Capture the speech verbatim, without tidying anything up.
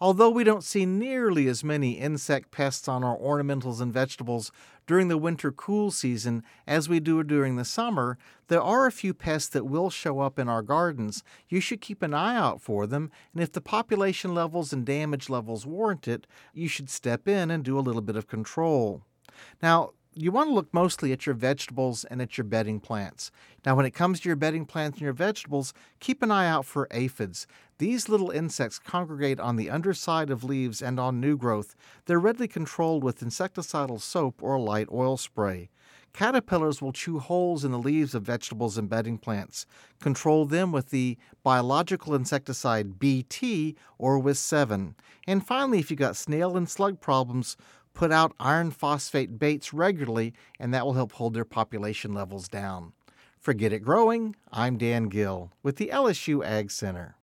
Although we don't see nearly as many insect pests on our ornamentals and vegetables during the winter cool season as we do during the summer, there are a few pests that will show up in our gardens. You should keep an eye out for them, and if the population levels and damage levels warrant it, you should step in and do a little bit of control. Now, you want to look mostly at your vegetables and at your bedding plants. Now, when it comes to your bedding plants and your vegetables, keep an eye out for aphids. These little insects congregate on the underside of leaves and on new growth. They're readily controlled with insecticidal soap or a light oil spray. Caterpillars will chew holes in the leaves of vegetables and bedding plants. Control them with the biological insecticide B T or with seven. And finally, if you've got snail and slug problems, put out iron phosphate baits regularly, and that will help hold their population levels down. For Get It Growing, I'm Dan Gill with the L S U Ag Center.